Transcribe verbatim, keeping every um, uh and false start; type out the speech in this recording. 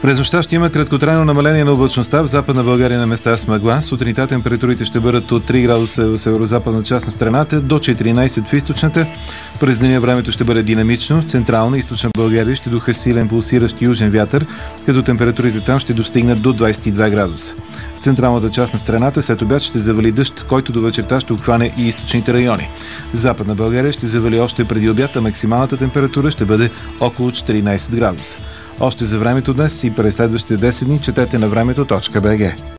През нощта ще има краткотрайно намаление на облачността в Западна България на места с мъгла. Сутринта температурите ще бъдат от три градуса в северо-западна част на страната до четиринайсет в източната. През деня времето ще бъде динамично. В Централна и Източна България ще духа силен пулсиращ южен вятър, като температурите там ще достигнат до двайсет и два градуса. В централната част на страната след обяд ще завали дъжд, който до вечерта ще обхване и източните райони. В Западна България ще завали още преди обяд, а максималната температура ще бъде около четиринайсет градуса. Още за времето днес и през следващите десет дни четете на времето точка бг.